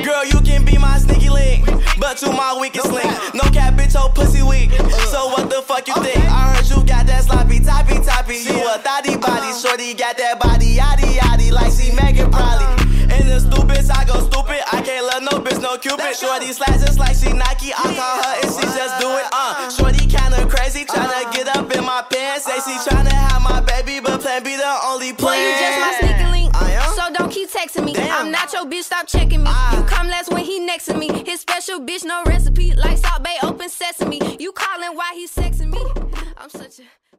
Girl, you can be my sneaky link, but you my weakest link. No cap, bitch, your pussy weak. So what the fuck you think? I heard you got that sloppy, toppy. You a thotty body, shorty got that body, yaddy, like she Megan probably. In the stupid, I go stupid. I can't love no bitch, no cupid. Shorty slash just like she Nike. I call her and she just do it. Shorty kinda crazy, tryna get up in my pants. Say she tryna have my baby, but plan B the only plan. Boy, you just my sneaky link, so don't keep texting me. I'm not your bitch, stop checking me. You come last when he next to me. His special bitch, no recipe. Like Salt Bay, open sesame. You calling while he sexing me. I'm such a